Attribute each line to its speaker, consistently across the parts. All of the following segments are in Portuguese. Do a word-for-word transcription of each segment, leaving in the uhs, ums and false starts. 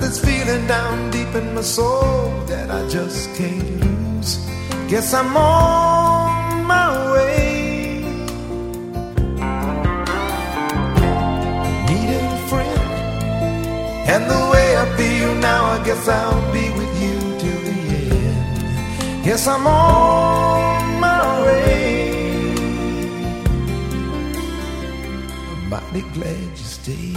Speaker 1: this feeling down deep in my soul that I just can't lose. Guess I'm on my way. Needing a friend, and the way I feel now, I guess I'll be with you till the end. Guess I'm on my way. I'm mighty glad you stayed.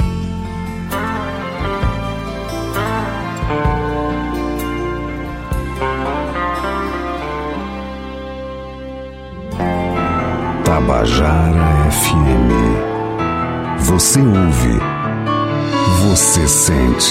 Speaker 2: Tabajara F M. Você ouve, você sente.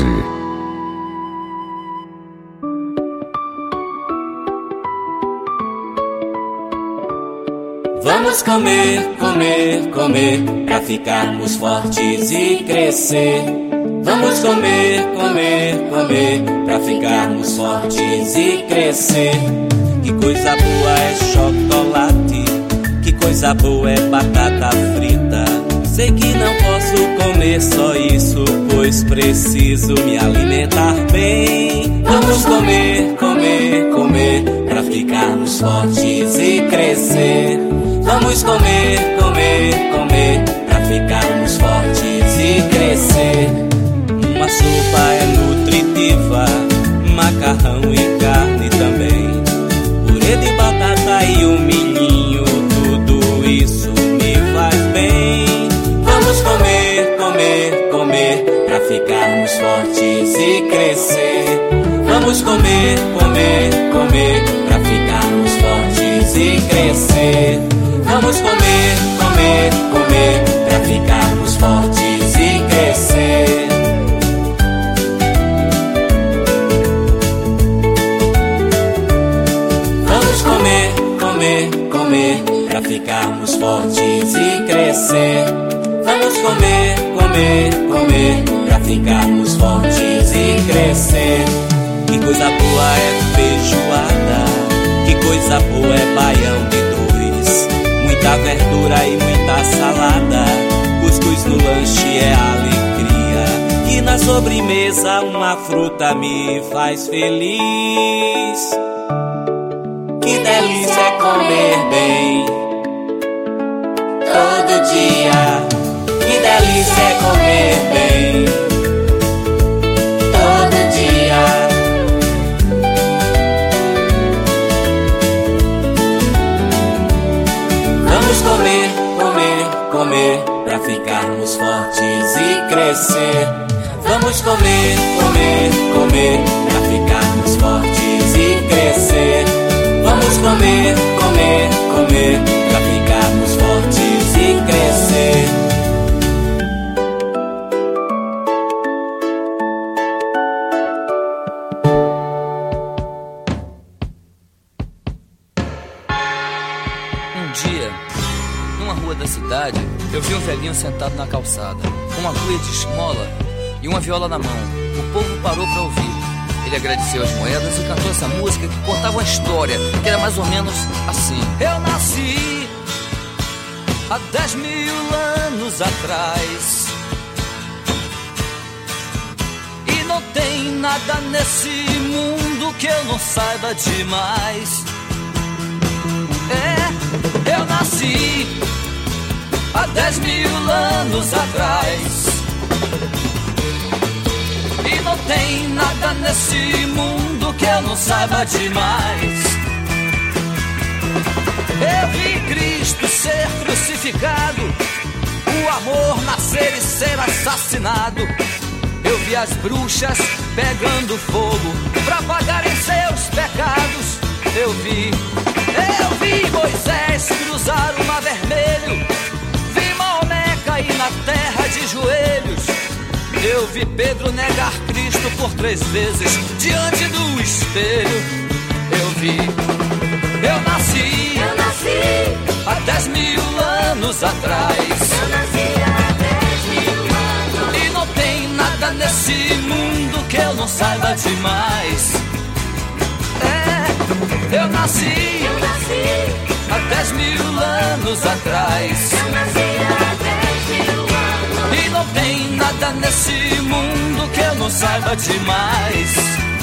Speaker 3: Vamos comer, comer, comer, pra ficarmos fortes e crescer. Vamos comer, comer, comer, pra ficarmos fortes e crescer. Que coisa boa é chocolate, que coisa boa é batata frita. Sei que não posso comer só isso, pois preciso me alimentar bem. Vamos comer, comer, comer, pra ficarmos fortes e crescer. Vamos comer, comer, comer, pra ficarmos fortes e crescer. Uma sopa é nutritiva, macarrão e carne também. Purê de batata e um milhinho, tudo isso me faz bem. Vamos comer, comer, comer, pra ficarmos fortes e crescer. Vamos comer, comer, comer, pra ficarmos fortes e crescer. Vamos comer, comer, comer, pra ficarmos fortes e crescer. Vamos comer, comer, comer, pra ficarmos fortes e crescer. Vamos comer, comer, comer, pra ficarmos fortes e crescer. Que coisa boa é feijoada, que coisa boa é baião de dois. Muita verdura e muita salada, cuscuz no lanche é alegria. E na sobremesa uma fruta me faz feliz. Que delícia é comer bem todo dia. Que delícia é comer bem todo dia. Vamos comer, comer, comer, pra ficarmos fortes e crescer. Vamos comer, comer, comer, pra ficarmos fortes e crescer. Vamos comer, comer, comer, pra ficarmos fortes e crescer.
Speaker 4: Um dia, numa rua da cidade, eu vi um velhinho sentado na calçada, com uma cuia de esmola e uma viola na mão. O povo parou para ouvir. Ele agradeceu as moedas e cantou essa música que contava uma história, que era mais ou menos assim. Eu nasci há dez mil anos atrás, e não tem nada nesse mundo que eu não saiba demais. É, eu nasci há dez mil anos atrás, e não tem nada nesse mundo que eu não saiba demais. Eu vi Cristo ser crucificado, o amor nascer e ser assassinado. Eu vi as bruxas pegando fogo pra pagarem seus pecados. Eu vi, eu vi Moisés cruzar o mar vermelho, vi Maomé cair na terra de joelhos. Eu vi Pedro negar Cristo por três vezes diante do espelho. Eu vi, eu nasci,
Speaker 5: eu nasci
Speaker 4: há dez mil anos atrás.
Speaker 5: Eu nasci há dez mil anos.
Speaker 4: E não tem nada nesse mundo que eu não saiba demais. É, eu nasci,
Speaker 5: Eu nasci
Speaker 4: há dez mil anos atrás.
Speaker 5: Eu nasci há dez mil anos.
Speaker 4: E não tem nada nesse mundo que eu não não saiba demais.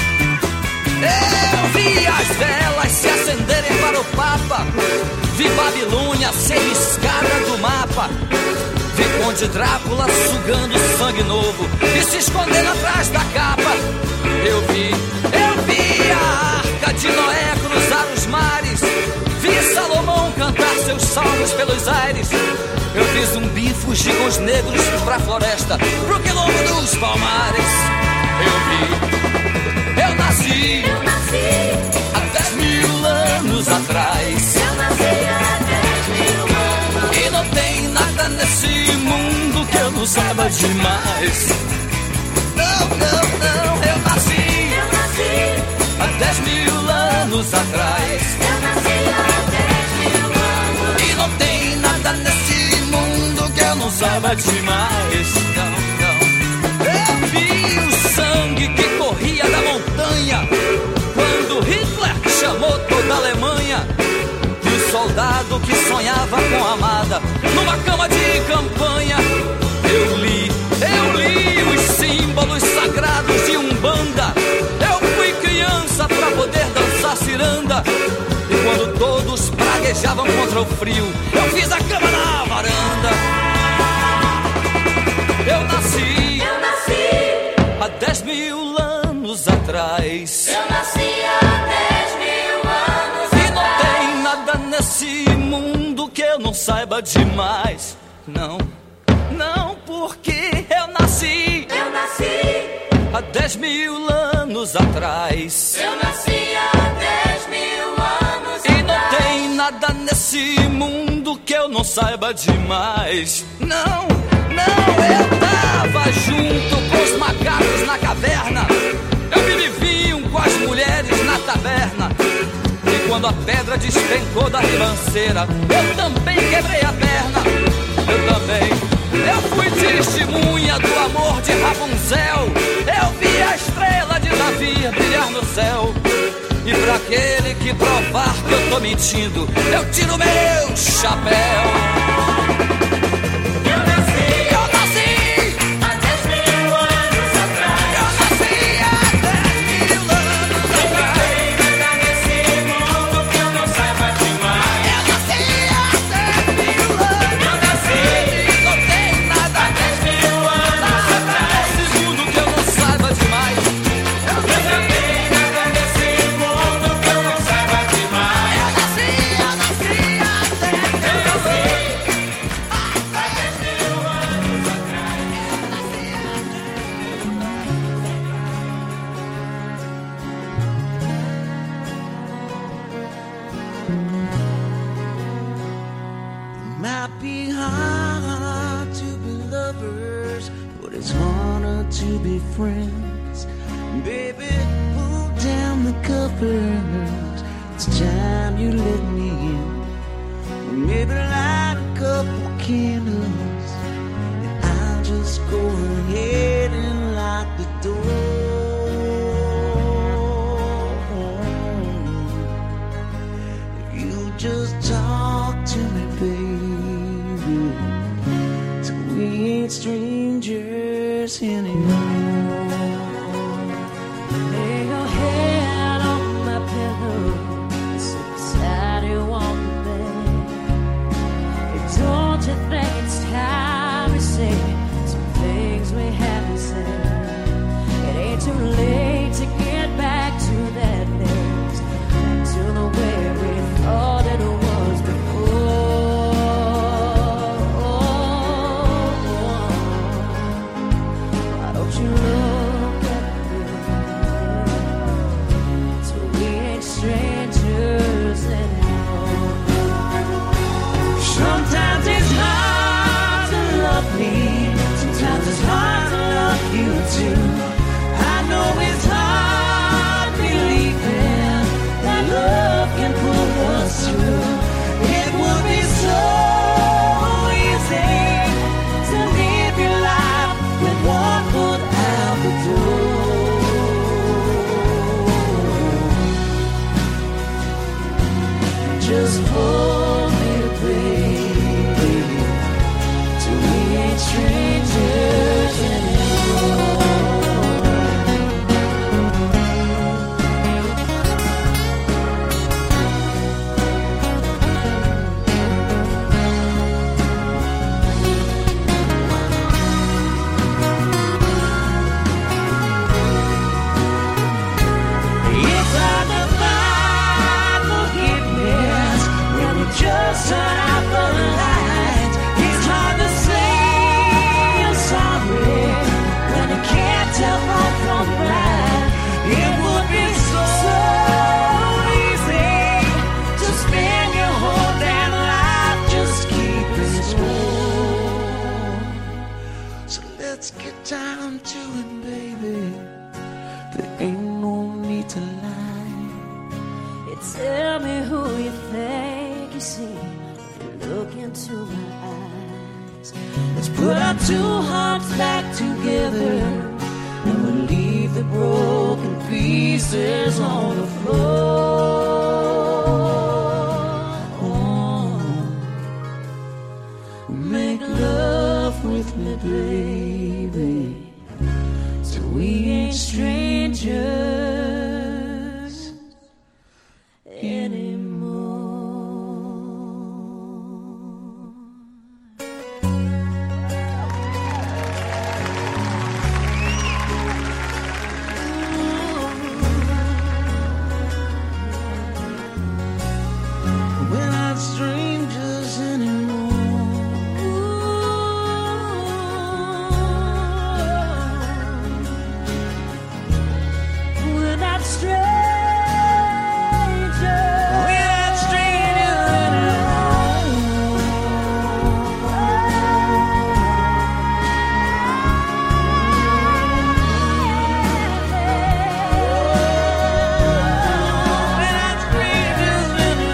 Speaker 4: Eu vi as velas se acenderem para o Papa, vi Babilônia ser riscada do mapa, vi Conde Drácula sugando sangue novo e se escondendo atrás da capa. Eu vi, eu vi a Arca de Noé cruzar os mares, vi Salomão cantar seus salmos pelos aires. Eu vi zumbi fugir com os negros pra floresta, pro quilombo dos palmares. Eu vi, eu nasci,
Speaker 5: Eu nasci
Speaker 4: há dez mil anos atrás.
Speaker 5: Eu nasci há dez mil anos.
Speaker 4: E não tem nada nesse mundo que eu não saiba demais. Não, não, não, eu nasci,
Speaker 5: Eu nasci,
Speaker 4: há dez mil anos atrás.
Speaker 5: eu nasci há dez mil anos.
Speaker 4: E não tem nada nesse mundo que eu não saiba demais. Não, não. Eu vi o sangue que corria da montanha quando Hitler chamou toda a Alemanha. E o soldado que sonhava com a amada numa cama de campanha. Eu li, eu li os símbolos sagrados de Umbanda. Eu fui criança pra poder dançar ciranda. E quando todos praguejavam contra o frio, eu fiz a cama na varanda. Eu nasci,
Speaker 5: Eu nasci,
Speaker 4: há dez mil anos atrás.
Speaker 5: eu nasci há dez mil anos
Speaker 4: E não
Speaker 5: atrás.
Speaker 4: tem nada nesse mundo que eu não saiba demais. Não, não, porque eu nasci
Speaker 5: Eu nasci,
Speaker 4: há dez mil anos atrás.
Speaker 5: eu nasci há dez mil anos
Speaker 4: E não
Speaker 5: atrás.
Speaker 4: tem nada nesse mundo que eu não saiba demais. Não, não, eu tava junto com os macacos na caverna. Eu bebi vinho com as mulheres na taberna. E quando a pedra despencou da ribanceira, eu também quebrei a perna. Eu também, eu fui testemunha do amor de Rapunzel. Eu vi a estrela de Davi brilhar no céu. E pra aquele que provar que eu tô mentindo, eu tiro meu chapéu.
Speaker 5: Eu nasci
Speaker 4: Eu nasci,
Speaker 5: há dez mil anos atrás.
Speaker 4: eu nasci há dez mil anos atrás.
Speaker 5: Nada nesse mundo que eu não saiba demais.
Speaker 4: Eu nasci há dez mil anos.
Speaker 5: Eu nasci
Speaker 4: E não tem nada
Speaker 5: há dez mil anos atrás.
Speaker 4: nesse mundo que eu não saiba demais. Eu
Speaker 5: Não tem nada nesse mundo que eu não saiba demais.
Speaker 4: eu nasci, eu nasci há dez mil
Speaker 5: Eu nasci
Speaker 4: há dez mil
Speaker 5: anos atrás.
Speaker 6: Might be hard to be lovers, but it's harder to be friends. Baby, pull down the covers. It's time you let me in. Maybe light a couple candles, and I'll just go ahead and lock the door. If you just talk to me, baby, so we ain't strangers anymore.
Speaker 7: Lay your head on my pillow, sit beside you on the bed. And don't you think it's time to say some things we haven't said? It ain't too late to get back to that place, back to the way we thought it was before. Why don't you look at me? So we ain't strangers anymore.
Speaker 6: Sometimes it's hard to love me, sometimes it's hard to love you too. I know it's hard believing that love can pull us through. It would be so easy to live your life with one foot out the door. Just hold me, baby, till we ain't strangers anymore. let's get down to it, baby. There ain't no need to lie.
Speaker 7: You tell me who you think you see. You look into my eyes.
Speaker 6: Let's put our two hearts back together, and we'll leave the broken pieces on the floor. Make love with me, baby, so we ain't strangers anymore. We're not strangers anymore.
Speaker 7: We're not strangers.
Speaker 6: We're not strangers We're not strangers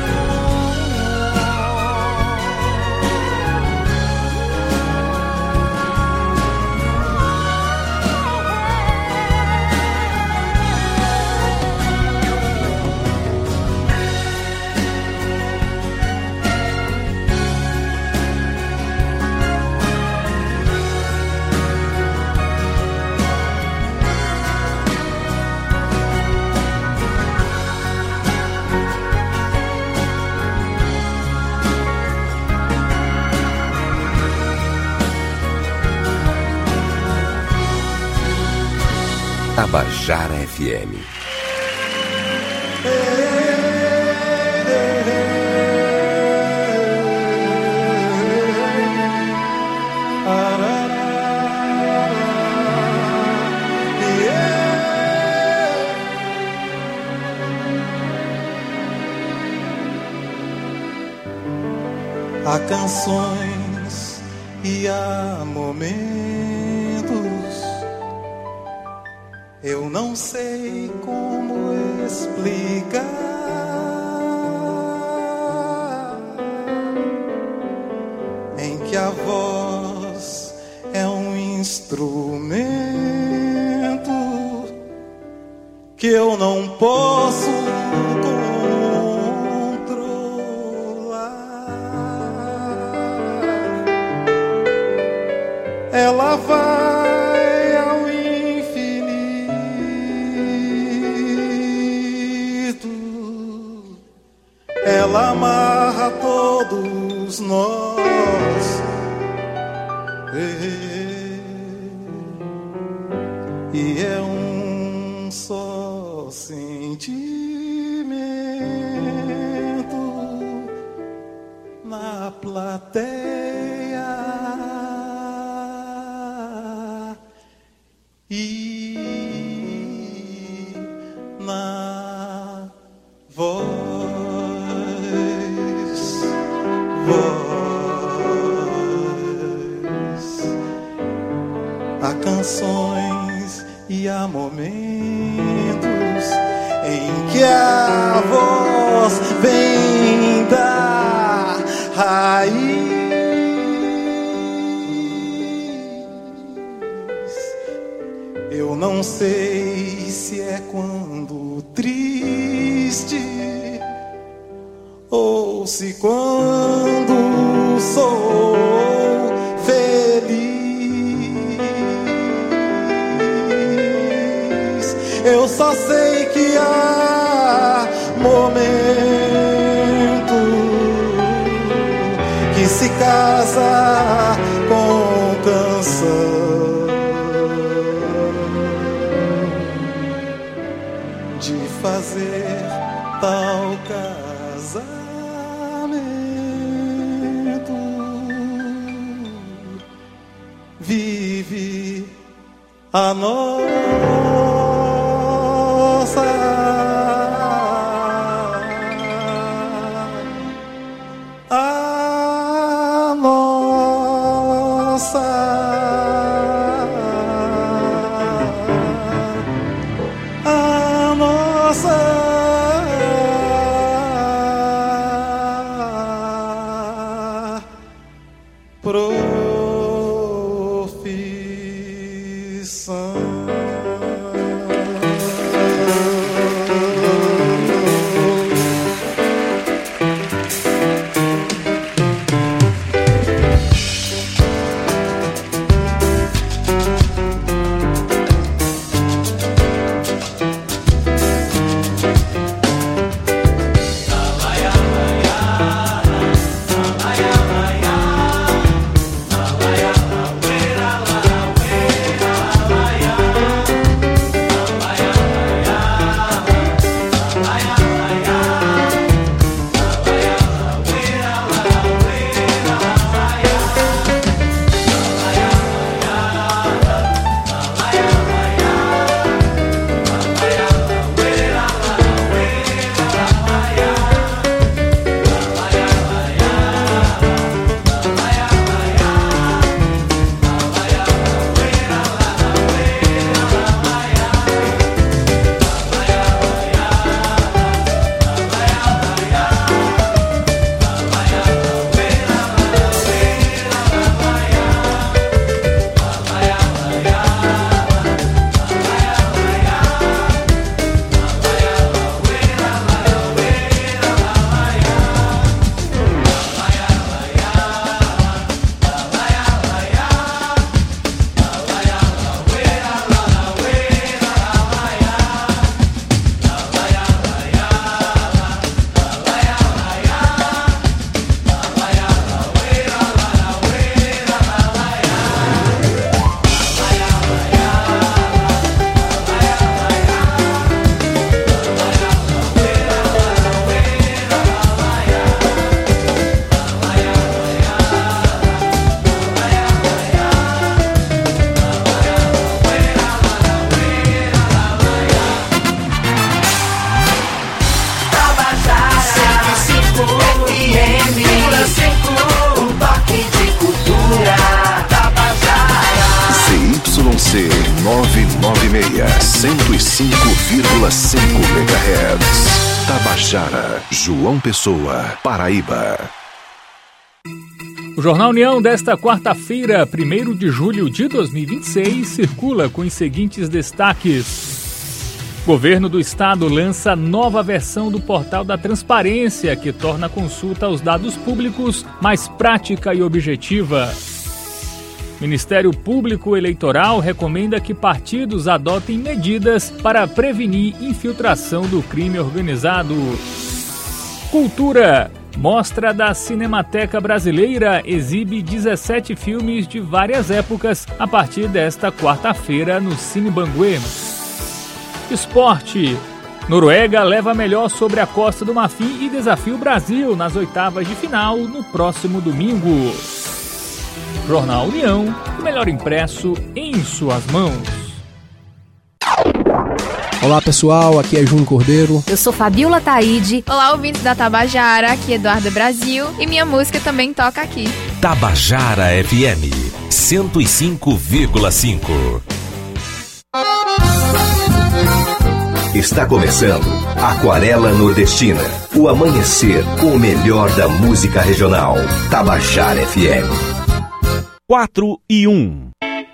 Speaker 2: Tabajara F M.
Speaker 1: Há canções e há momentos. Eu não sei como explicar. Em que a voz é um instrumento que eu não posso ela vai ao infinito, ela amarra todos nós, e é um só sentimento na plateia. E na voz, voz, há canções e há momentos em que a voz vem da raiz. Eu não sei se é quando triste ou se quando sou feliz. Eu só sei que há momento que se casa com canção. Fazer tal casamento, vive a nossa a nossa profissão.
Speaker 2: cento e cinco vírgula cinco megahertz. Tabajara, João Pessoa, Paraíba.
Speaker 8: O Jornal União desta quarta-feira, primeiro de julho de dois mil e vinte e seis, circula com os seguintes destaques. Governo do Estado lança nova versão do Portal da Transparência, que torna a consulta aos dados públicos mais prática e objetiva. Ministério Público Eleitoral recomenda que partidos adotem medidas para prevenir infiltração do crime organizado. Cultura. Mostra da Cinemateca Brasileira exibe dezessete filmes de várias épocas a partir desta quarta-feira no Cine Banguê. Esporte. Noruega leva melhor sobre a Costa do Marfim e desafia o Brasil nas oitavas de final no próximo domingo. Jornal União, o melhor impresso em suas mãos.
Speaker 9: Olá pessoal, aqui é Júnior Cordeiro.
Speaker 10: Eu sou Fabiola Taide.
Speaker 11: Olá, ouvintes da Tabajara, aqui é Eduardo Brasil e minha música também toca aqui.
Speaker 12: Tabajara F M cento e cinco vírgula cinco.
Speaker 2: Está começando Aquarela Nordestina, o amanhecer com o melhor da música regional. Tabajara F M.
Speaker 12: quatro e um.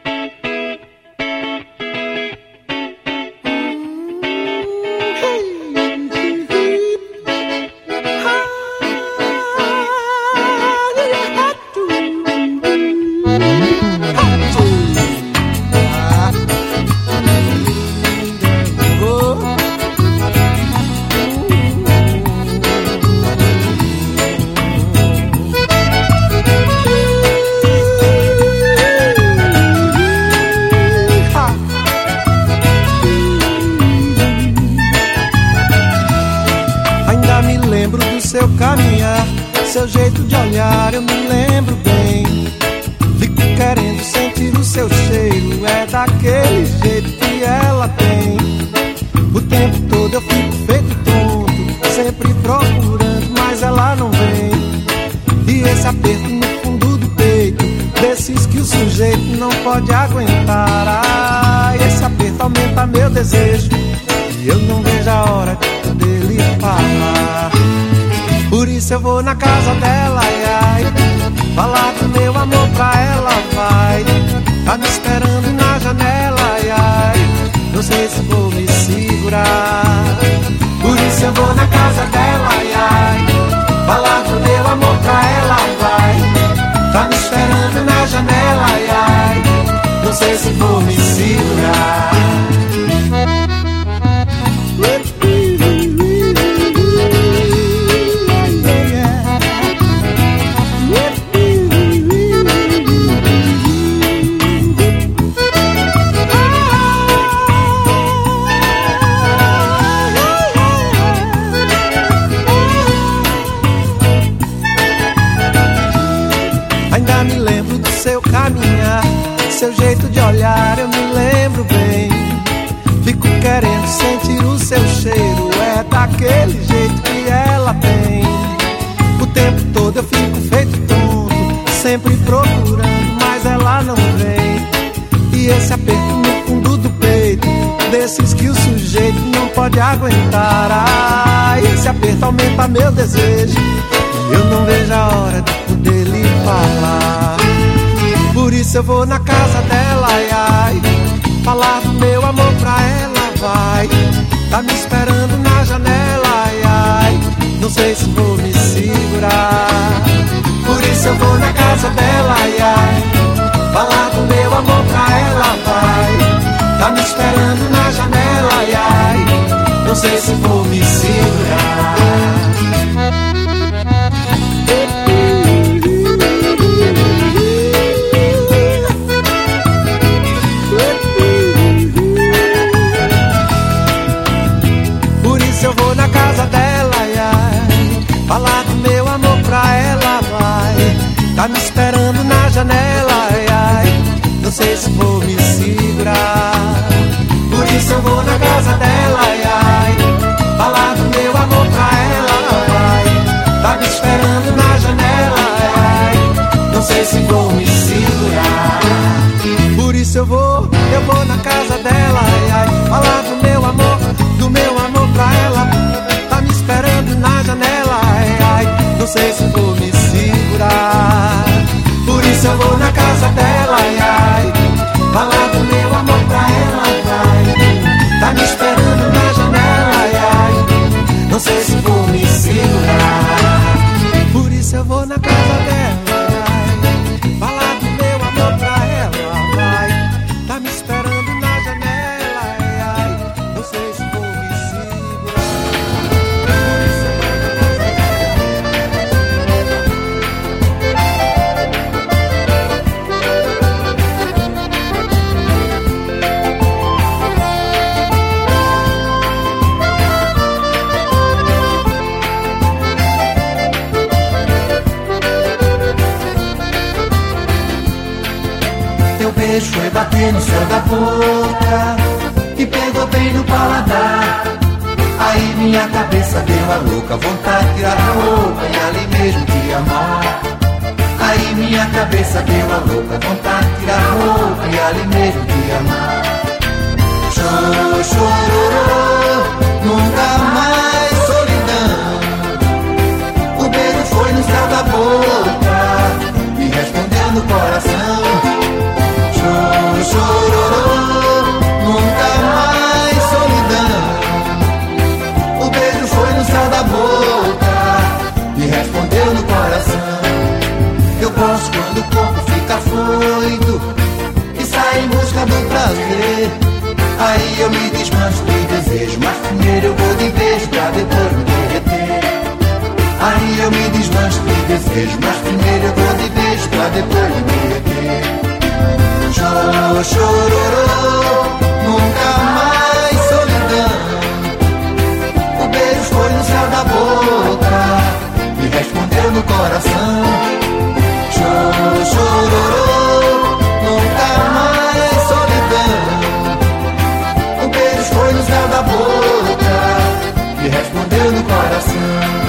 Speaker 6: Seu jeito de olhar eu me lembro bem. Fico querendo sentir o seu cheiro. É daquele jeito que ela tem. O tempo todo eu fico feito tonto, sempre procurando, mas ela não vem. E esse aperto no fundo do peito, desses que o sujeito não pode aguentar. Ah, esse aperto aumenta meu desejo e eu não vejo a hora de poder lhe falar. Por isso eu vou na casa dela, ai, ai,
Speaker 1: falar do meu amor pra ela, vai. Tá me esperando na janela, ai, ai. Não sei se vou me segurar. Por isso eu vou na casa dela, ai, ai. Falar do meu amor pra ela, vai. Tá me esperando na janela, ai, ai. Não sei se vou me segurar. Ainda me lembro do seu caminhar, seu jeito de olhar, eu me lembro bem. Fico querendo sentir o seu cheiro, é daquele jeito que ela tem. O tempo todo eu fico feito tonto, sempre procurando, mas ela não vem. E esse aperto no fundo do peito, desses que o sujeito não pode aguentar. Ai, esse aperto aumenta meu desejo, eu não vejo a hora de poder lhe falar. Por isso eu vou na casa dela, ai, ai. Falar do meu amor pra ela, vai. Tá me esperando na janela, ai, ai. Não sei se vou me segurar. Por isso eu vou na casa dela, ai, ai. Falar do meu amor pra ela, vai. Tá me esperando na janela, ai, ai. Não sei se vou me segurar. Eu vou na casa dela, ai, ai. Falar do meu amor pra ela, vai. Tá me esperando na janela, ai, ai. Não sei se vou me segurar. Por isso eu vou na casa dela, ai, ai. Falar do meu amor pra ela, vai. Tá me esperando na janela, ai, ai. Não sei se vou me segurar. Por isso eu vou, eu vou na casa dela, ai, ai. Falar do meu amor, do meu amor pra ela. Tá me esperando na janela, ai, ai. Não sei se vou me segurar. Por isso eu vou na casa dela, ai, ai. Falar do meu amor pra ela, vai. Tá me esperando na janela, ai, ai. Não sei se vou me segurar. Por isso eu vou na casa dela, ai. Falar do meu amor pra ela, vai. Tá me esperando na janela, ai, ai. Não sei se vou me segurar.
Speaker 6: Teu beijo foi bater no céu da boca e pegou bem no paladar. Aí minha cabeça deu a louca vontade de tirar a roupa e ali mesmo te amar. Aí minha cabeça deu a louca vontade de tirar a roupa e ali mesmo te amar. Chororô, chororô, nunca mais solidão. O beijo foi no céu da boca, me respondeu no coração. Chororô, nunca mais solidão. O beijo foi no céu da boca, me respondeu no coração. Eu gosto quando o corpo fica foito e sai em busca do prazer. Aí eu me desmancho de desejo, mas primeiro eu vou de beijo pra depois me derreter. Aí eu me desmancho de desejo, mas primeiro eu vou de beijo pra depois me derreter. Chororô, chororô, nunca mais solidão. O beijo foi no céu da boca, me respondeu no coração. Chororô, chororô, nunca mais solidão. O beijo foi no céu da boca, me respondeu no coração.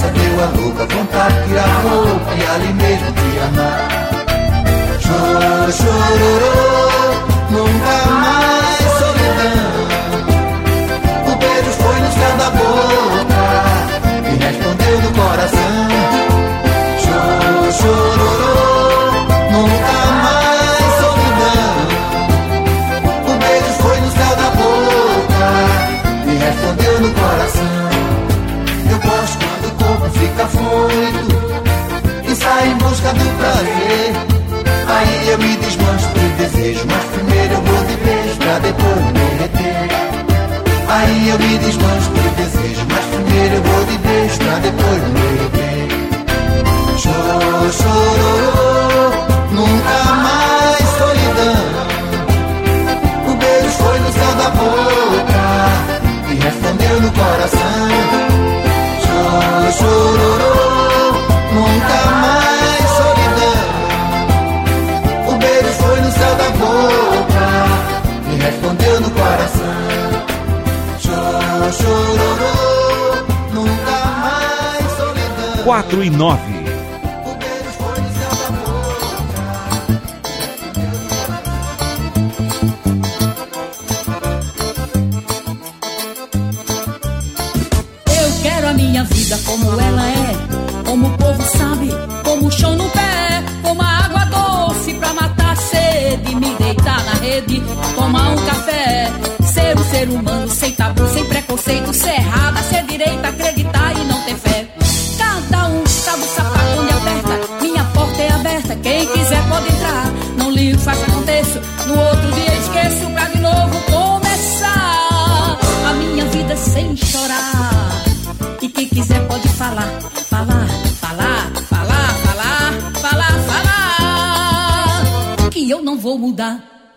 Speaker 1: acendeu a louca vontade de tirar roupa e ali mesmo de amar. Chororô, chororô, nunca mais solidão. O beijo foi no céu da boca e respondeu no coração. Chororô, chororô, nunca mais solidão. O beijo foi no céu da boca e respondeu no coração. Eu gosto quando o corpo fica foito e sai em busca do prazer. Aí eu me desmancho de desejo, mas primeiro eu vou de beijo pra depois me derreter. Aí eu me desmancho de desejo, mas primeiro eu vou de beijo pra depois me derreter. Chororô, chororô, nunca mais solidão. O beijo foi no céu da boca e respondeu no coração. Chororô, chororô, nunca mais solidão. O beijo foi no céu da boca e respondeu no coração. Chororô, chororô, nunca mais solidão.
Speaker 12: quatro e nove.
Speaker 1: O beijo foi no céu da
Speaker 10: Eu quero a minha vida como ela é, como o povo sabe, como o chão no pé, como a água doce pra matar a sede, me deitar na rede, tomar um café, ser um ser humano sem tabu, sem preconceito, ser errada, ser direita, acreditar e não ter fé. Cada um sabe o sapato onde aperta, minha porta é aberta, quem quiser pode entrar, não ligo, faço aconteço, no outro dia esqueço pra de novo começar a minha vida sem chorar. E quem quiser pode falar, falar, falar, falar, falar, falar, falar, que eu não vou mudar.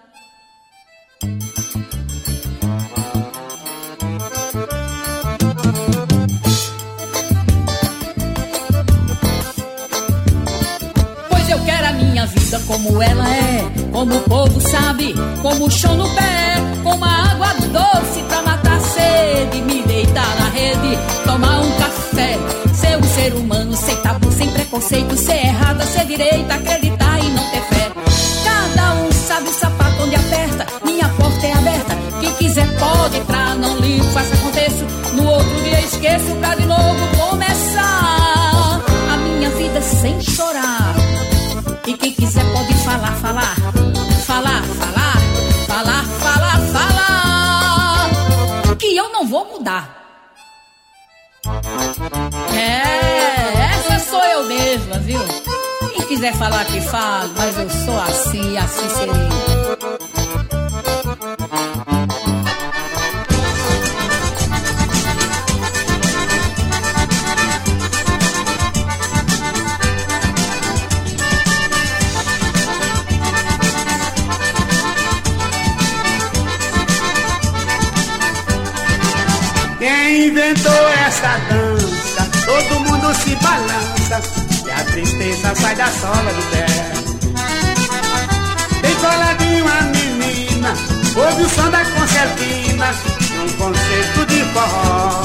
Speaker 10: Pois eu quero a minha vida como ela é, como o povo sabe, como o chão no pé, como a água doce pra matar a sede, me deitar na rede, tomar um café, ser um ser humano sem tabu, sem preconceito, ser errada, ser direita, acreditar e não ter fé. Cada um sabe o sapato onde aperta, minha porta é aberta, quem quiser pode entrar, não ligo, faço aconteço, no outro dia esqueço pra de novo começar a minha vida sem chorar. E quem quiser pode falar, falar, falar, falar, falar, falar, falar, que eu não vou mudar. É, essa sou eu mesma, viu? Quem quiser falar que fale, mas eu sou assim, assim serei.
Speaker 13: Quem inventou essa dança? Todo mundo se balança e a tristeza sai da sola do pé. Tem coladinho a menina, ouve o som da concertina num concerto de forró.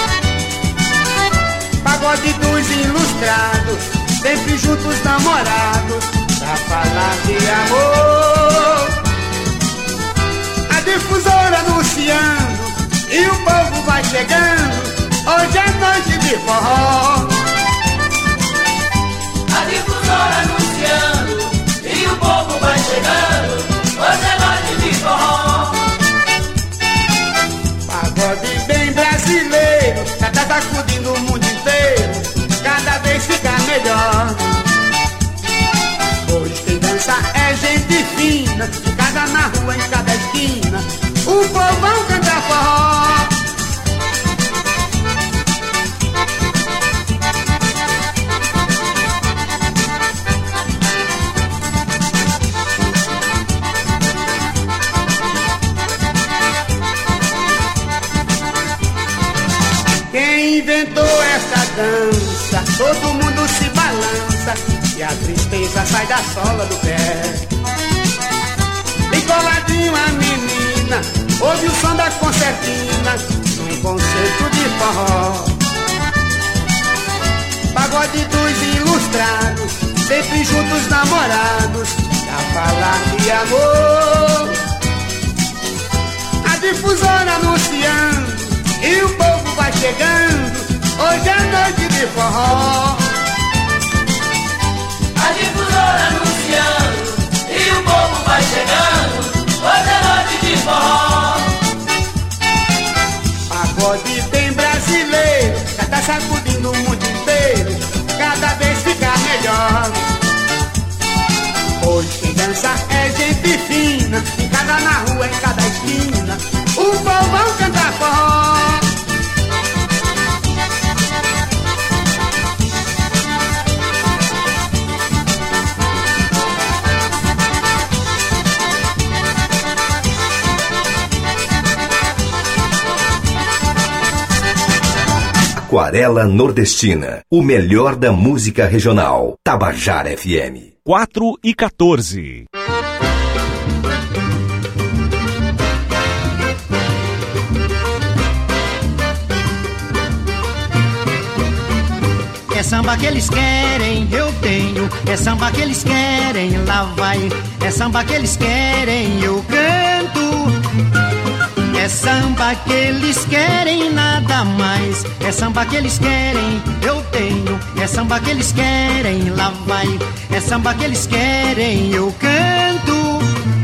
Speaker 13: Pagode dos ilustrados, sempre juntos namorados, pra falar de amor. A difusora anunciando e o povo vai chegando, hoje é noite de forró.
Speaker 5: A difusora anunciando e o povo vai chegando, hoje é noite de forró.
Speaker 13: Pagode bem brasileiro, já tá sacudindo o mundo inteiro, cada vez fica melhor. Hoje quem dança é gente fina, de casa na rua, em cada esquina, o povão canta forró. Quem inventou essa dança? Todo mundo se balança e a tristeza sai da sola do pé. Bem coladinho a menina, ouve o som da concertina num concerto de forró. pagode dos ilustrados, sempre juntos namorados, pra falar de amor. A difusora anunciando e o povo vai chegando, hoje é noite de forró.
Speaker 5: A difusora anunciando e o povo vai chegando, hoje é noite de forró.
Speaker 13: Pagode tem brasileiro, já tá sacudindo o mundo inteiro, cada vez fica melhor. Hoje quem dança é gente fina, em cada na rua, em cada esquina, o povão canta forró.
Speaker 2: Aquarela Nordestina, o melhor da música regional. Tabajara F M.
Speaker 12: quatro e quatorze.
Speaker 14: É samba que eles querem, eu tenho. É samba que eles querem, lá vai. É samba que eles querem, eu canto. É samba que eles querem, nada mais. É samba que eles querem, eu tenho. É samba que eles querem, lá vai. É samba que eles querem, eu canto.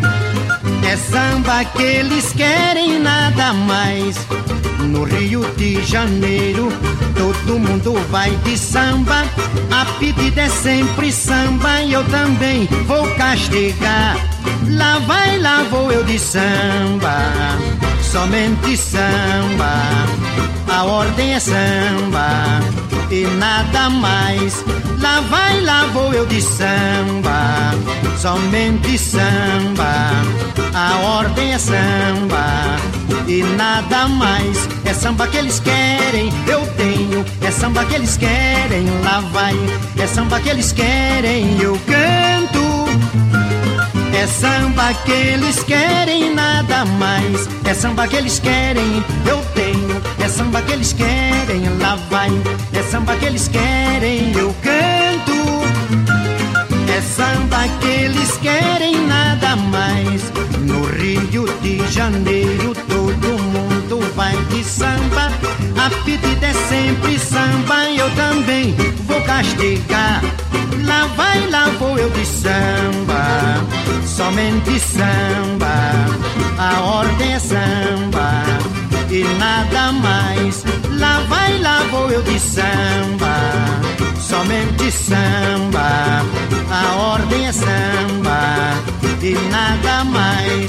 Speaker 14: É samba que eles querem, nada mais. No Rio de Janeiro, todo mundo vai de samba. A pedida é sempre samba e eu também vou castigar. Lá vai, lá vou eu de samba, somente samba. A ordem é samba e nada mais. Lá vai, lá vou eu de samba, somente samba. A ordem é samba e nada mais. É samba que eles querem, eu tenho. É samba que eles querem, lá vai. É samba que eles querem, eu canto. É samba que eles querem, nada mais. É samba que eles querem, eu tenho. É samba que eles querem, lá vai. É samba que eles querem, eu canto. É samba que eles querem, nada mais. No Rio de Janeiro todo mundo vai de samba. A pedida é sempre samba e eu também vou castigar. Lá vai, lá vou eu de samba, somente samba. A ordem é samba e nada mais. Lá vai, lá vou eu de samba, somente samba. A ordem é samba e nada mais.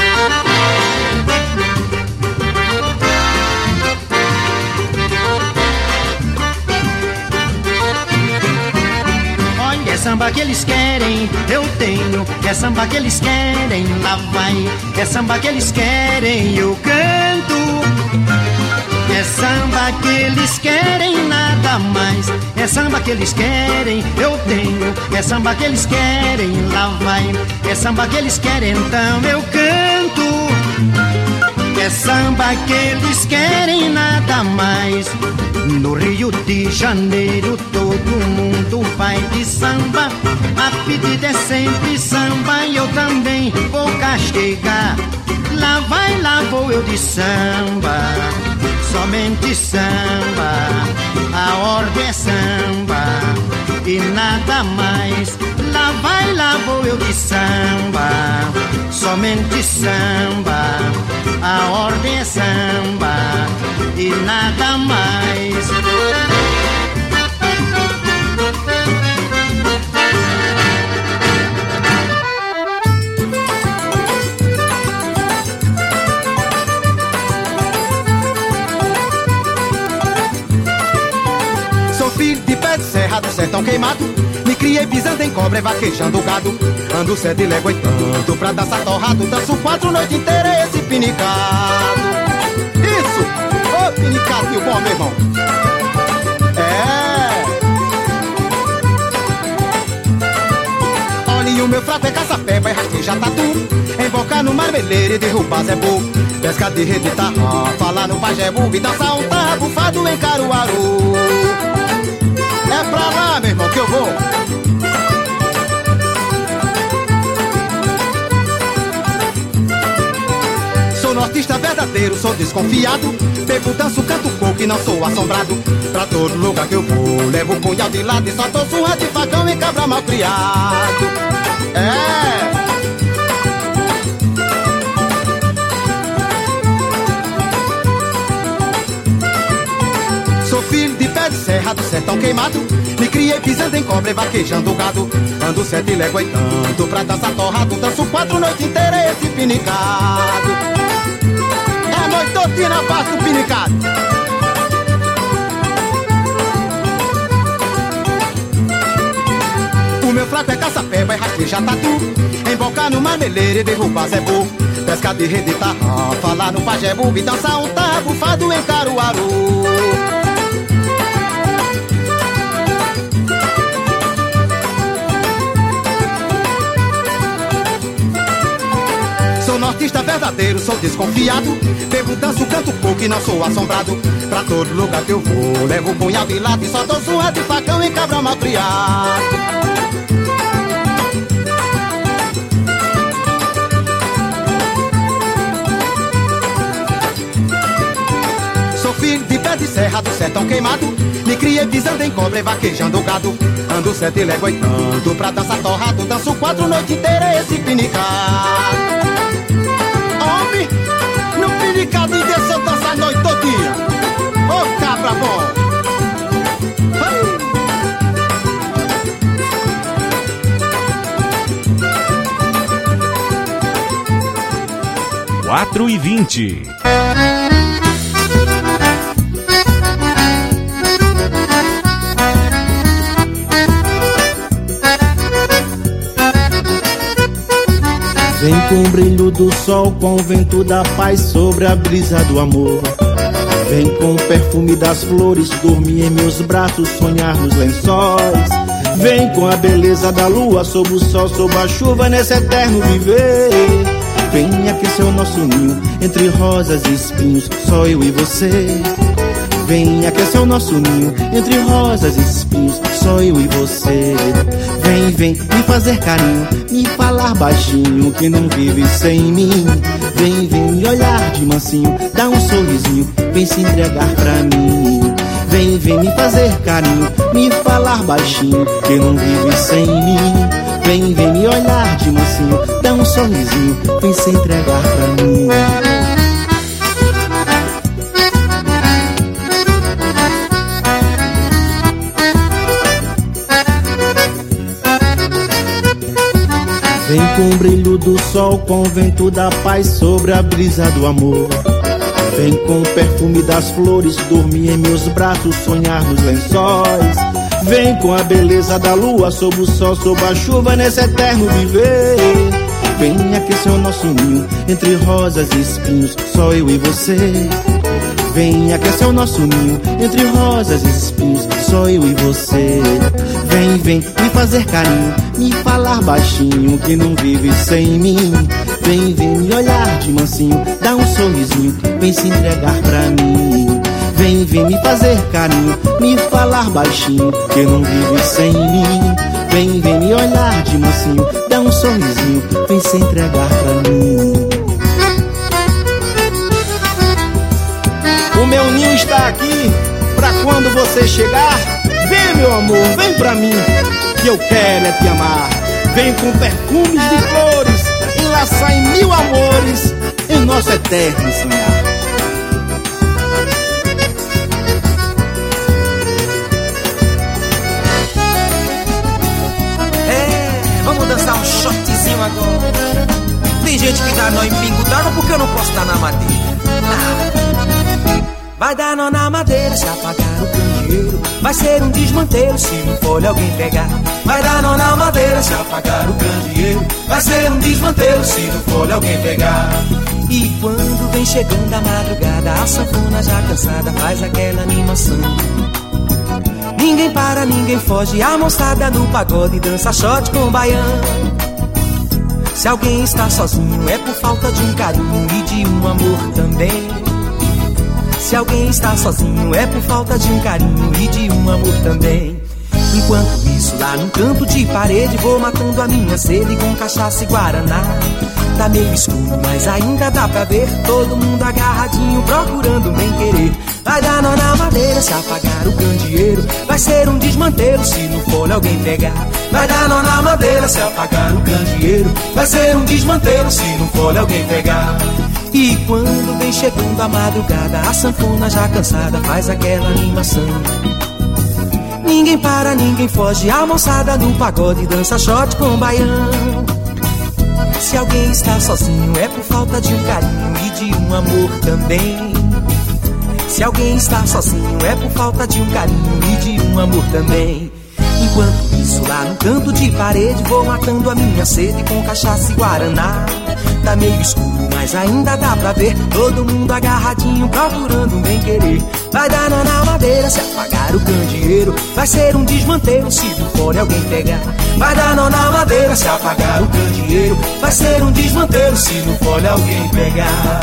Speaker 14: Olha, é samba que eles querem, eu tenho. É samba que eles querem, lá vai. É samba que eles querem, eu canto. É samba que eles querem, nada mais. É samba que eles querem, eu tenho. É samba que eles querem, lá vai. É samba que eles querem, então eu canto. É samba que eles querem, nada mais. No Rio de Janeiro todo mundo vai de samba. A pedida é sempre samba e eu também vou castigar. Lá vai, lá vou eu de samba, somente samba. A ordem é samba e nada mais. Lá vai, lá vou eu de samba, somente samba. A ordem é samba e nada mais.
Speaker 1: Do sertão queimado, me criei pisando em cobra, vaquejando gado. Ando sete léguas tanto pra dançar torrado. Danço quatro noites inteiras esse pinicado. Isso! Ô oh, pinicadinho bom, meu irmão. É. Olha, o meu fraco é caça-peba e rasteja tatu. Embocar no marmeleiro e derrubar zebu. Pesca de rede tarrafa lá no Pajebu. E dançar um tarra bufado em Caruaru. É pra lá
Speaker 15: vou. Sou nortista verdadeiro, sou desconfiado. Bebo, danço, canto coco e não sou assombrado. Pra todo lugar que eu vou, levo o punhal de lado e só tô surra de facão e cabra mal criado. É! Sou filho de pé de serra do sertão queimado. Me criei pisando em cobra e vaquejando gado. Ando sete léguas e tanto pra dançar torrado. Danço quatro noites inteiras esse pinicado. É a noite todinha na base do pinicado. O meu fraco é caça-peba e rasteja tatu. Embocar no maneleiro e derrubar zebu. Pesca de rede tarrafa lá no Pajebu. E dançar um tabu fado em Caruaru. Sou nortista verdadeiro, sou desconfiado. Bebo, danço, canto pouco e não sou assombrado. Pra todo lugar que eu vou, levo o punhal de lado e só dou surra de facão e cabra mal criado. Sou filho de pé de serra do sertão queimado. Me criei pisando em cobra e vaquejando gado. Ando sete léguas e tanto pra dançar torrado. Danço quatro noites inteiras esse pinicado. Homem, no pinicadinho desse eu danço a noite todinha. Ô cabra bom.
Speaker 12: quatro e vinte.
Speaker 16: Vem com o brilho do sol, com o vento da paz sobre a brisa do amor. Vem com o perfume das flores, dormir em meus braços, sonhar nos lençóis. Vem com a beleza da lua, sob o sol, sob a chuva, nesse eterno viver. Vem aquecer o nosso ninho, entre rosas e espinhos, só eu e você. Vem aquecer o nosso ninho, entre rosas e espinhos, só eu e você. Vem, vem me fazer carinho, me falar baixinho, que não vive sem mim. Vem, vem me olhar de mansinho, dá um sorrisinho, vem se entregar pra mim. Vem, vem me fazer carinho, me falar baixinho, que não vive sem mim. Vem, vem me olhar de mansinho, dá um sorrisinho, vem se entregar pra mim. Vem com o brilho do sol, com o vento da paz sobre a brisa do amor. Vem com o perfume das flores, dormir em meus braços, sonhar nos lençóis. Vem com a beleza da lua, sob o sol, sob a chuva, nesse eterno viver. Vem aquecer o nosso ninho, entre rosas e espinhos, só eu e você. Vem aquecer o nosso ninho, entre rosas e espinhos, só eu e você. Vem, vem me fazer carinho, me falar baixinho, que não vive sem mim. Vem, vem me olhar de mansinho, dá um sorrisinho, vem se entregar pra mim. Vem, vem me fazer carinho, me falar baixinho, que não vive sem mim. Vem, vem me olhar de mansinho, dá um sorrisinho, vem se entregar pra mim. O meu ninho está aqui, pra quando você chegar. Vem, meu amor, vem pra mim, que eu quero é te amar. Vem com perfumes de flores, enlaçar em mil amores, em nosso eterno sonhar.
Speaker 17: É, vamos dançar um shotzinho agora. Tem gente que dá nó em pingo d'água, porque eu não posso dar na madeira. Ah. Vai dar nó na madeira se apagar o candeeiro. Vai ser um desmantelo se no folha alguém pegar. Vai dar nó na madeira se apagar o candeeiro. Vai ser um desmantelo se no folha alguém pegar. E quando vem chegando a madrugada, a sanfona já cansada faz aquela animação. Ninguém para, ninguém foge, a moçada no pagode dança shot com o baiano. Se alguém está sozinho é por falta de um carinho e de um amor também. Se alguém está sozinho é por falta de um carinho e de um amor também. Enquanto isso, lá num canto de parede, vou matando a minha sede com cachaça e guaraná. Tá meio escuro, mas ainda dá pra ver todo mundo agarradinho procurando bem querer. Vai dar nó na madeira se apagar o candeeiro, vai ser um desmantelo se no folha alguém pegar. Vai dar nó na madeira se apagar o candeeiro, vai ser um desmantelo se no folha alguém pegar. E quando vem chegando a madrugada, a sanfona já cansada faz aquela animação. Ninguém para, ninguém foge, a moçada no pagode dança shot com baião. Se alguém está sozinho é por falta de um carinho e de um amor também. Se alguém está sozinho é por falta de um carinho e de um amor também. Enquanto isso, lá no canto de parede, vou matando a minha sede com cachaça e guaraná. Tá meio escuro, mas ainda dá pra ver todo mundo agarradinho procurando um bem querer. Vai dar nó na madeira se apagar o candeeiro, vai ser um desmantelo se do fone alguém pegar. Vai dar nó na madeira se apagar o candeeiro, vai ser um desmantelo se no fone alguém pegar.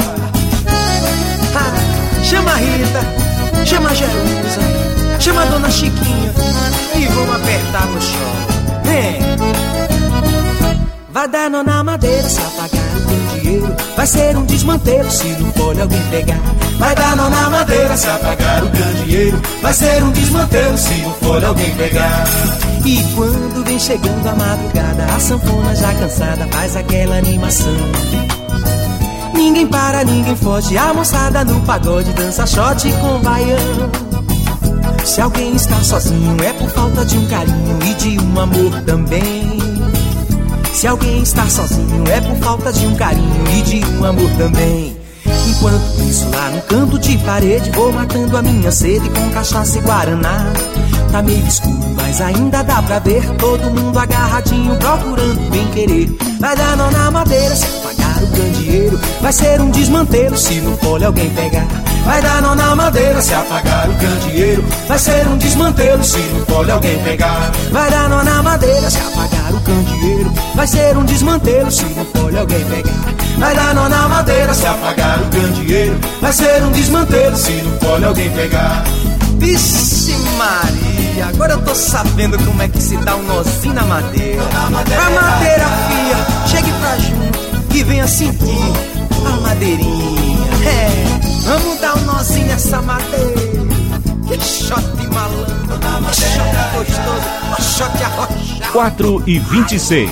Speaker 17: Ah, chama a Rita, chama a Jerusa, chama a Dona Chiquinha e vamos apertar no chão. Vem! Vai dar nó na madeira se apagar o candeeiro, vai ser um desmantelo se no folha alguém pegar. Vai dar nó na madeira se apagar o candeeiro, vai ser um desmantelo se no folha alguém pegar. E quando vem chegando a madrugada, a sanfona já cansada faz aquela animação. Ninguém para, ninguém foge, a moçada no pagode dança shot com baião. Se alguém está sozinho é por falta de um carinho e de um amor também. Se alguém está sozinho é por falta de um carinho e de um amor também. Enquanto isso, lá no canto de parede, vou matando a minha sede com cachaça e guaraná. Tá meio escuro, mas ainda dá pra ver todo mundo agarradinho procurando bem querer. Vai dar nó na madeira se apagar o candeeiro, vai ser um desmantelo se no folha alguém pegar. Vai dar nó na madeira se apagar o candeeiro, vai ser um desmantelo se no folha alguém pegar. Vai dar nó na madeira se apagar o candeeiro, vai ser um desmantelo se no folha alguém pegar. Vai dar nó na madeira se apagar o candeeiro, vai ser um desmantelo se no folha alguém pegar. Vixe Maria, agora eu tô sabendo como é que se dá um nozinho na madeira. A madeira, filha, chegue pra junto e venha sentir a madeirinha. É, vamos dar um nozinho nessa madeira. Que shot malandro, que shot gostoso, que shot arrochado.
Speaker 12: quatro e vinte e seis.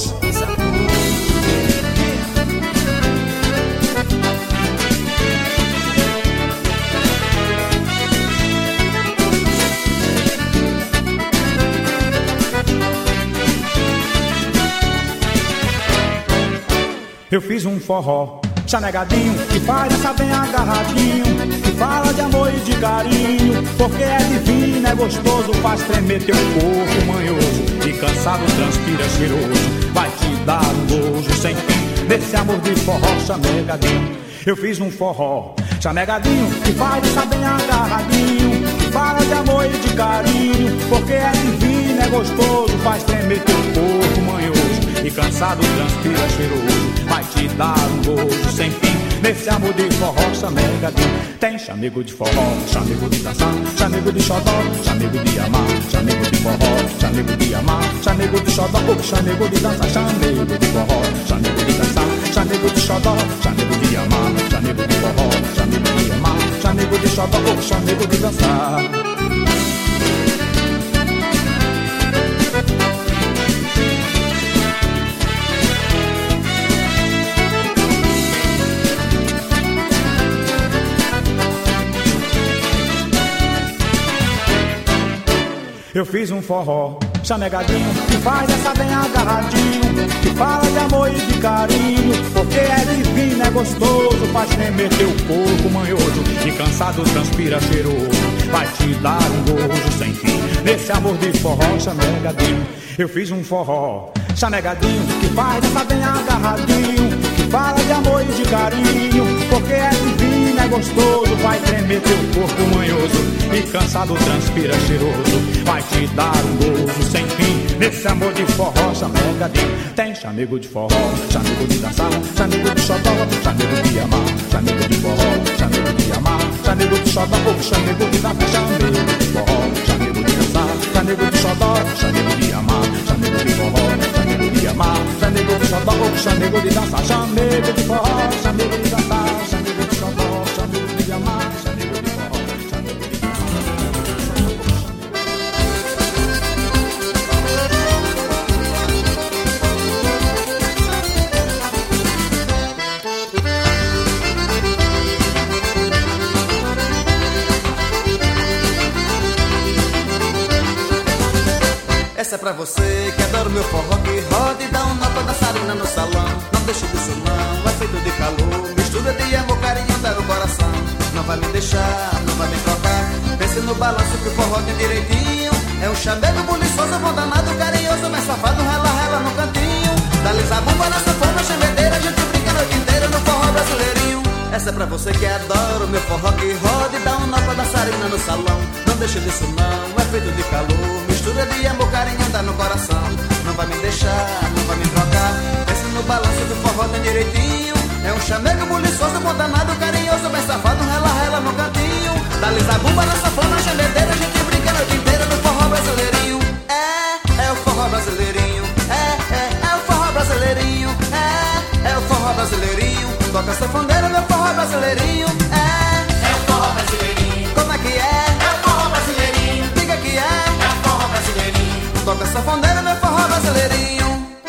Speaker 18: Eu fiz um forró chanegadinho, que faz essa bem agarradinho, que fala de amor e de carinho, porque é divino, é gostoso, faz tremer teu corpo manhoso, e cansado transpira cheiroso, vai te dar um gozo sem fim, desse amor de forró chanegadinho. Eu fiz um forró chanegadinho, que faz essa bem agarradinho, que fala de amor e de carinho, porque é divino, é gostoso, faz tremer teu corpo manhoso, e cansado transpira cheiroso, vai te dar um gozo sem fim, nesse amor de forró chanegadinho. Tem chamego de forró, chamego de dançar, chamego de xodó, chamego de amar, chamego de forró, chamego de amar, chamego de xodó, oh, chamego de dançar, chamego de forró, chamego de dançar, chamego de xodó, chamego de amar, chamego de forró, chamego de amar, chamego de xodó, oh, chamego de dançar. Eu fiz um forró chanegadinho, que faz essa bem agarradinho, que fala de amor e de carinho, porque é divino, é gostoso, faz tremer teu corpo manhoso, e cansado transpira cheiroso, vai te dar um gozo sem fim, nesse amor de forró chanegadinho. Eu fiz um forró chanegadinho, que faz essa bem agarradinho, que fala de amor e de carinho, porque é divino, é gostoso, vai tremer teu corpo manhoso, e cansado transpira cheiroso, vai te dar um gozo sem fim, nesse amor de forró chanegadinho. Tem chamego de forró, chamego de dançar, chamego de xodó, chamego de amar, chamego de forró, chamego de amar, chamego de xodó, oh, chamego de dançar, chamego de forró, chamego de dançar, chamego de xodó, de dançar, chamego de forró, chamego de dançar, chamego de xodó, chamego de amar, chamego de forró, chamego de
Speaker 19: Essa é pra você que adora o meu forró, que roda e dá um nó pra dançarina no salão. Não deixa disso não, é feito de calor, mistura de amor, carinho, dá no coração. Não vai me deixar, não vai me trocar, pense no balanço que o forró tem direitinho. É um chamego buliçoso, bom danado, carinhoso, mas safado, rela, rela no cantinho. Dá-lhes a bomba na sanfona, chamedeira, a gente brinca a noite inteira no forró brasileirinho. Essa é pra você que adora o meu forró, que roda e dá um nó pra dançarina no salão. Não deixa disso não, é feito de calor, mistura de amor, carinho, dá no coração. Não vai me deixar, não vai me trocar, pense no balanço do forró tem direitinho. É um chamego buliçoso, bom danado, carinhoso, bem safado, rela, rela no cantinho. Dá-lhes a bomba na sanfona, chamedeira, a gente brinca a noite inteira no forró brasileirinho. É, é o forró brasileirinho, é, é, é o forró brasileirinho, é, é o forró brasileirinho. Toca sanfoneira, meu forró brasileirinho, é, é o forró brasileirinho. Como é que é? É o forró brasileirinho. Diga que é, é o forró brasileirinho. Toca sanfoneira, meu forró brasileirinho.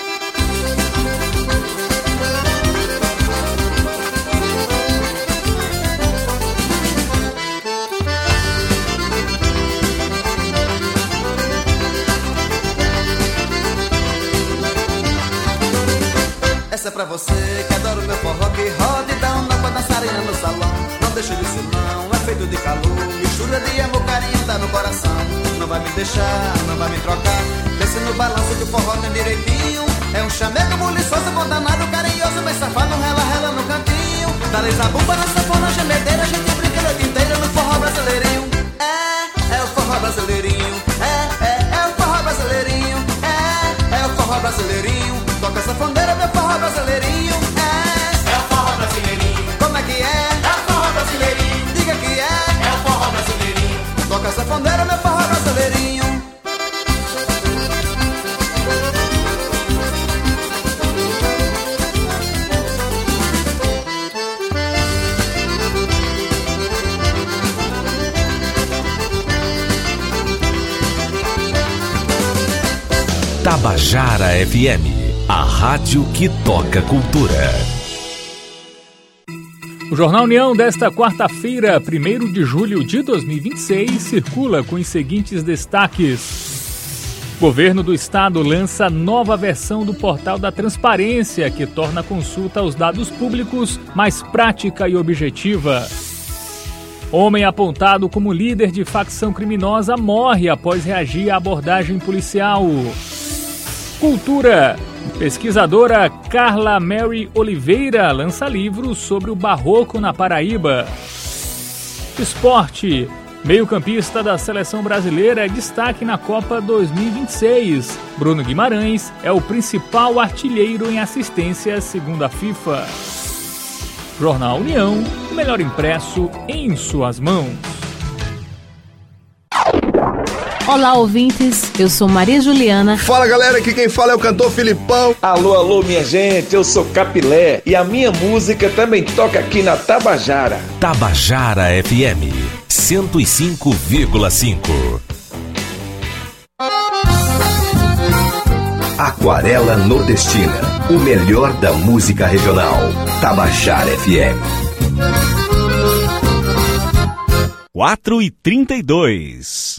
Speaker 19: Essa é pra você que adora o meu forró, que roda e dá um nó pra dançarina no salão. Não deixa disso não, é feito de calor, mistura de amor, carinho, dá no coração. Não vai me deixar, não vai me trocar, pense no balanço que o forró tem direitinho. É um chamego buliçoso, bom danado, carinhoso, bem safado, rela, rela no cantinho. Dá-lhes a bomba na sanfona, chamedeira, a gente brinca a noite inteira no forró brasileirinho. É, é o forró brasileirinho, é, é, é o forró brasileirinho, é, é o forró brasileirinho. Toca sanfoneira, meu forró brasileirinho, é, é o forró brasileirinho. Como é que é? É o forró brasileirinho. Diga que é, é o forró brasileirinho. Toca sanfoneira, meu forró brasileirinho.
Speaker 12: Tabajara F M, a rádio que toca cultura.
Speaker 8: O Jornal União desta quarta-feira, primeiro de julho de dois mil e vinte e seis, circula com os seguintes destaques. Governo do Estado lança nova versão do Portal da Transparência, que torna a consulta aos dados públicos mais prática e objetiva. Homem apontado como líder de facção criminosa morre após reagir à abordagem policial. Cultura. Pesquisadora Carla Mary Oliveira lança livro sobre o barroco na Paraíba. Esporte. Meio-campista da seleção brasileira é destaque na Copa dois mil e vinte e seis. Bruno Guimarães é o principal artilheiro em assistências segundo a FIFA. Jornal União, o melhor impresso em suas mãos.
Speaker 20: Olá, ouvintes, eu sou Maria Juliana.
Speaker 21: Fala, galera, aqui quem fala é o cantor Filipão.
Speaker 22: Alô, alô, minha gente, eu sou Capilé e a minha música também toca aqui na Tabajara.
Speaker 12: Tabajara F M, cento e cinco vírgula cinco.
Speaker 2: Aquarela Nordestina, o melhor da música regional. Tabajara F M.
Speaker 12: quatro e trinta e dois.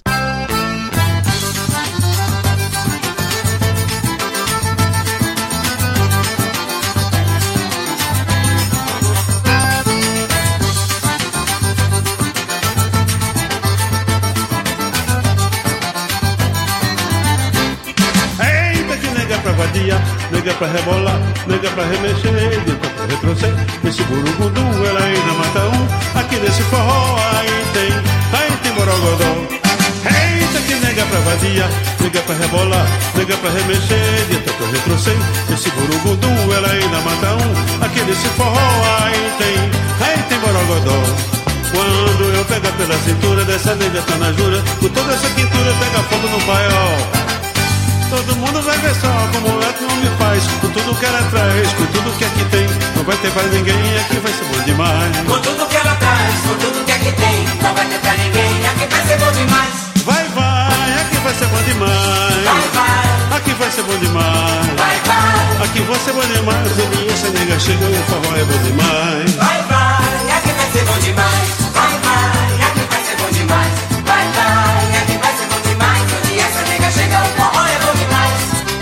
Speaker 23: Nega pra rebolar, nega pra remexer, nega pra retroceder. Esse burugudu, ela ainda mata um. Aqui nesse forró, aí tem, aí tem borogodó. Eita que nega pra vadia, nega pra rebolar, nega pra remexer, nega pra retroceder. Esse burugudu, ela ainda mata um. Aqui nesse forró, aí tem, aí tem borogodó. Quando eu pego pela cintura dessa nega tá na jura, com toda essa quintura pega fogo no paiol. Todo mundo vai ver só como é que o homem faz. Com tudo que ela traz, com tudo que aqui tem, não vai ter pra ninguém, aqui vai ser bom demais.
Speaker 5: Com tudo que ela traz, com tudo que aqui tem, não vai ter pra ninguém, aqui vai ser bom demais.
Speaker 23: Vai, vai, aqui vai ser bom demais.
Speaker 5: Vai, vai,
Speaker 23: aqui vai ser bom demais.
Speaker 5: Vai, vai,
Speaker 23: aqui vai ser bom demais. E essa nega chega e o forró é bom demais.
Speaker 5: Vai, vai, aqui vai ser bom demais. Vai, vai, aqui vai ser bom demais. Vai, vai, aqui vai ser bom demais. Onde essa nega chega o forró é bom demais.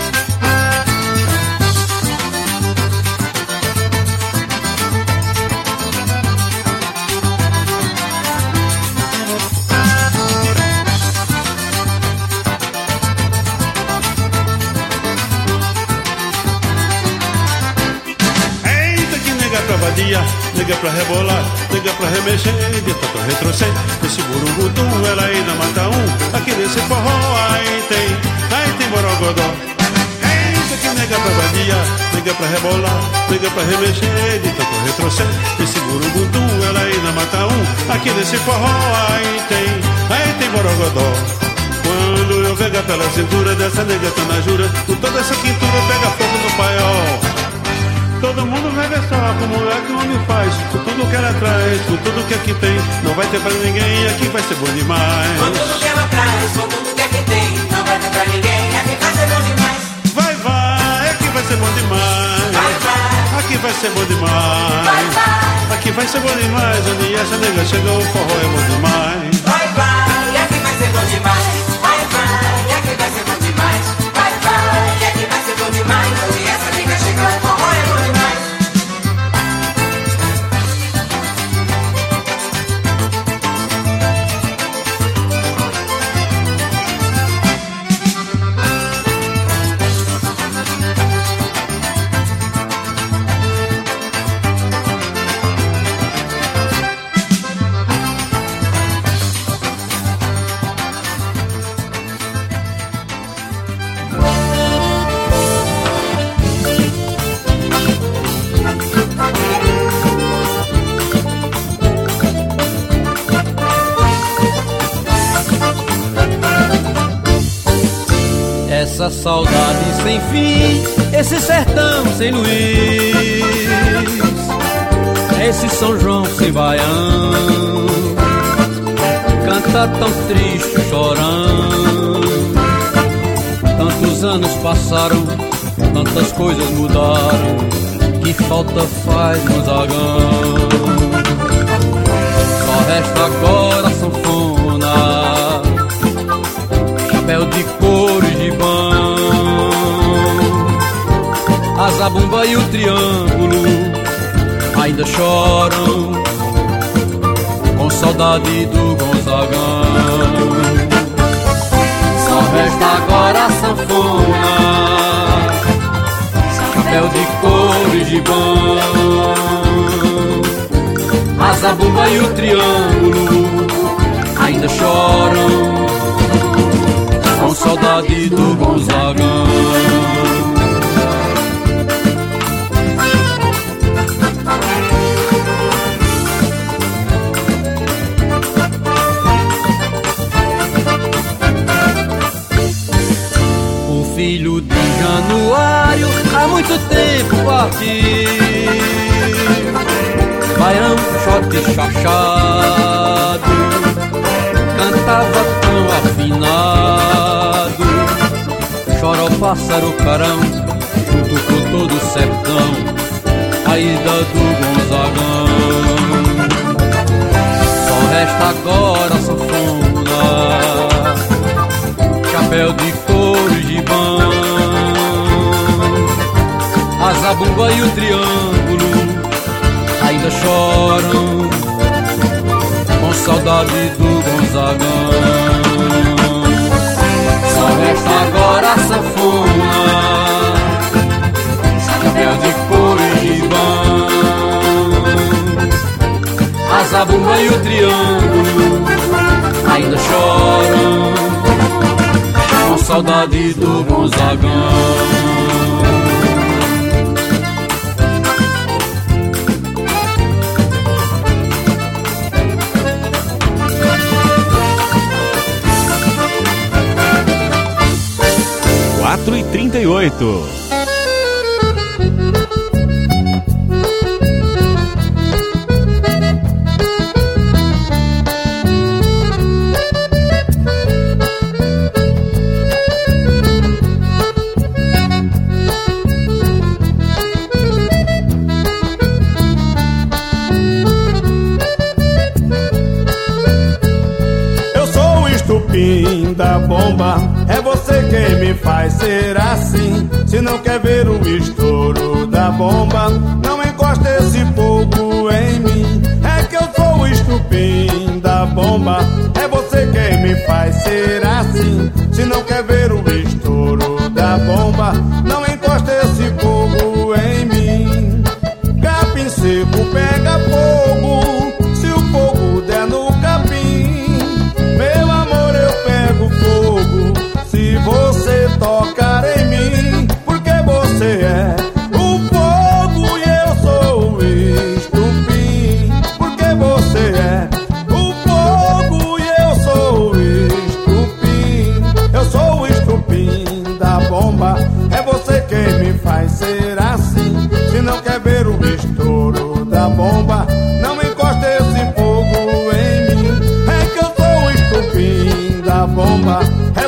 Speaker 23: Nega pra rebolar, nega pra remexer, dita pra retroceder. Esse burungutum, ela ainda mata um. Aqui nesse forró, aí tem, aí tem borogodó. Eita que nega pra vadia, nega pra rebolar, nega pra remexer, dita pra retroceder. Esse burungutum, ela ainda mata um. Aqui nesse forró, aí tem, aí tem borogodó. Quando eu pego pela cintura dessa nega tá na jura, com toda essa quintura pega fogo no paiol. Todo mundo vai ver só como é que o homem faz. Com tudo que ela traz, com tudo que aqui tem, não vai ter pra ninguém, aqui vai ser bom demais.
Speaker 5: Com tudo que ela traz, com tudo que aqui tem, não vai ter pra ninguém, aqui vai ser bom demais.
Speaker 23: Vai, vai, aqui vai ser bom demais.
Speaker 5: Vai, vai,
Speaker 23: aqui vai ser bom demais.
Speaker 5: Vai, vai,
Speaker 23: aqui vai ser bom demais. Onde essa nega chegou, o forró é bom demais.
Speaker 5: Vai, vai, aqui vai ser bom demais. Vai, vai, aqui vai ser bom demais. Vai, vai, aqui vai ser bom demais. Onde essa nega chegou, o forró é bom demais.
Speaker 3: Essa saudade sem fim, esse sertão sem Luiz, esse São João sem Baião, canta tão triste chorando. Tantos anos passaram, tantas coisas mudaram, que falta faz Gonzagão. Só resta agora a sanfona, chapéu de couro e gibão, a zabumba e o triângulo ainda choram com saudade do Gonzagão. Só resta agora a sanfona, chapéu de couro e gibão, a zabumba e o triângulo ainda choram com saudade do Gonzagão. O filho de Januário há muito tempo partiu, baião, shot chachado, cantava tão afinado. Chora o pássaro carão, junto com todo o sertão, a ida do Gonzagão. Só resta agora a sanfona, chapéu de couro e gibão, a zabumba e o triângulo ainda choram com saudade do Gonzagão. Só resta agora a sanfona, chapéu de couro e gibão, a zabumba e o triângulo ainda choram com saudade do Gonzagão.
Speaker 4: quatro trinta e oito.
Speaker 7: Da bomba, é você quem me faz ser assim. Se não quer ver o estouro da bomba, não encosta esse fogo em mim. É que eu sou o estupim da bomba, é você quem me faz ser assim. Se não quer ver o estouro da bomba, não encosta esse fogo em mim. Capim seco pega fogo, se o fogo der no capim, meu amor, eu pego fogo se você tocar em mim, porque você é o fogo e eu sou o estupim. Porque você é o fogo e eu sou o estupim. Eu sou o estupim da bomba, é você quem me faz ser assim. Se não quer ver o estouro da bomba, não encosta esse fogo em mim. É que eu sou o estupim da bomba, é